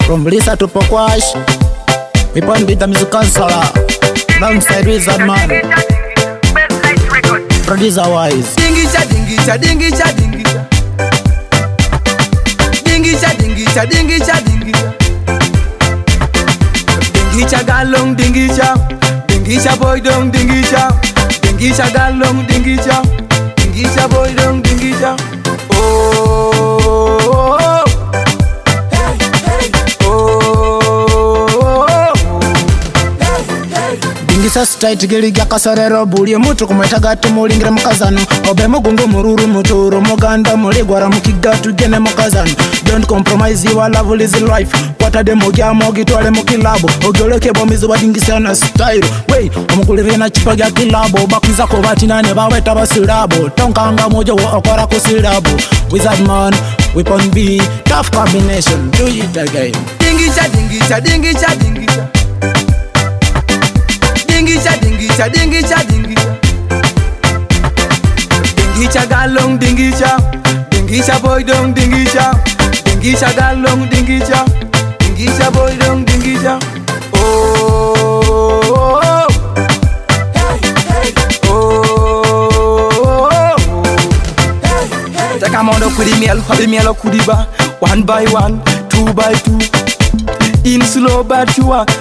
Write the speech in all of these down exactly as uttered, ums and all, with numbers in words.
From Lisa to Pokwash, we pon beat the music counselor. Alongside Wizard Man, producer wise. Dingisha, dingisha, dingisha, dingisha. Dingisha, dingisha, dingisha, dingisha. Dingisha galong, dingisha. Dingisha boy dong, dingisha. Dingisha galong, dingisha. Dingisha boy dong, dingisha. Oh, hey, hey. Oh, hey, hey. Dingisha straight gili gya kasarero buli mutu kumwetaga tumulingire mukazano obe mugungu mururu muturu muganda muligwara mukiga tugene mukazano. Don't compromise your love is life. Kwata demo gya mogi twale mukilabo ogoleke bomizi badingisa na style. Wey omukulire na chipa gya kilabo bakiza ko batinane baweta basilabo tonkanga mojo okora kusilabo. Wizard Man, weapon B, tough combination, do it again. Dingisha, dingisha, dingisha, dingisha. Dingisha, dingisha, dingisha, dingisha. Dingisha galong, dingisha. Dingisha boy dong, dingisha. Dingisha galong, dingisha. Dingisha boy dong, dingisha. Oh, hey, hey. Oh, hey, hey. Take a mondo kudi miel, hodi mielo kudi ba. One by one, two by two. In slow but you are.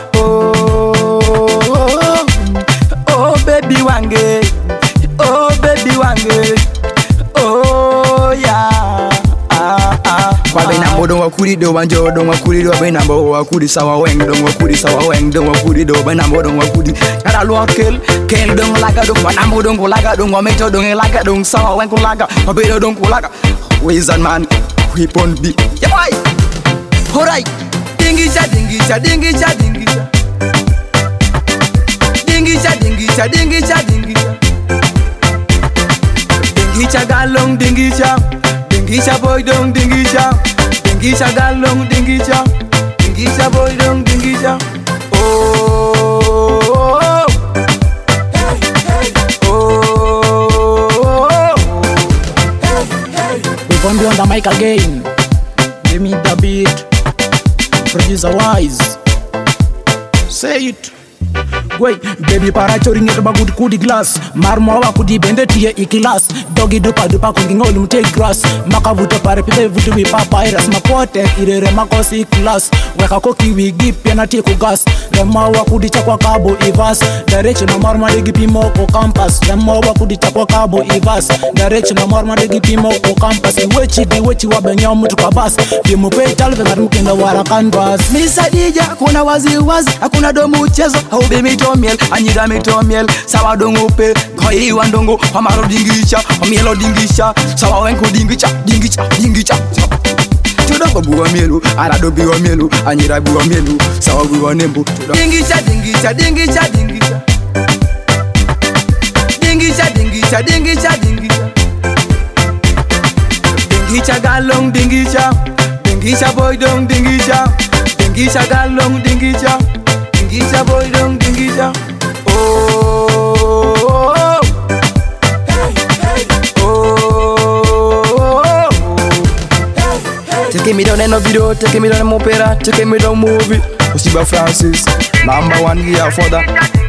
Oh, oh baby wange, oh baby wange, oh yeah. Ah, ah. Kwa bena modo wakuri do wanjo do wakuri do bena mo wakuri sawa weng do wakuri sawa weng do wakuri do bena modo wakuri. Kada lo kel kel do laga do bena modo laga do wameto do laga do sawa weng laga obedo do laga. Wizard Man, weapon B. Yeah boy. Alright. Dingisha, dingisha, dingisha, dingisha. Dingisha, dingisha, dingisha, dingisha. Dingisha galong, dingisha. Dingisha boy dong, dingisha. Dingisha galong, dingisha. Dingisha boy dong, dingisha. Oh, hey, hey. Oh, hey, hey. Weapon B on the mic again. Give me the beat. Producer wise. Say it. Wait, baby para choring it bagud kudi glass. Marmo wa kudi bende tie ikilas. Doggy dupa dupa cooking all take grass. Makavuto pare pipe vutu bi papyrus. Mapote irere makosi class. Weka koki wigi pena tie ku gas. Rema wa kudi chakwa kabo ivas. Direction na marma legi pimo ko campus. Rema wa kudi chakwa kabo ivas. Direction na marma legi pimo ko campus. Wechi di wechi wa benya mutu kabas. Pimu pe talve ngarumkinda wara canvas. Misa dija kuna wazi wazi. Hakuna domu uchezo. Haube mito miel, anyira mito miel. Sawa dongo pe, koi wandongo. Amaro dingisha, amielo dingisha. Sawa wenko dingisha, dingisha, dingisha. Tudongo buwa mielu, arado biwa mielu. Anyira biwa mielu, sawa biwa nembu. Dingisha, dingisha, dingisha, dingisha. Dingisha, dingisha, dingisha, dingisha. Dingisha galong, dingisha. Dingisha boy dong, dingisha. Dingisha galong, dingisha. Dingisha boy dong, dingisha. Oh, hey, hey. Oh, hey, hey. Take me down in a video, take me down in opera, take me down movie. Usiba Francis, number one here for that.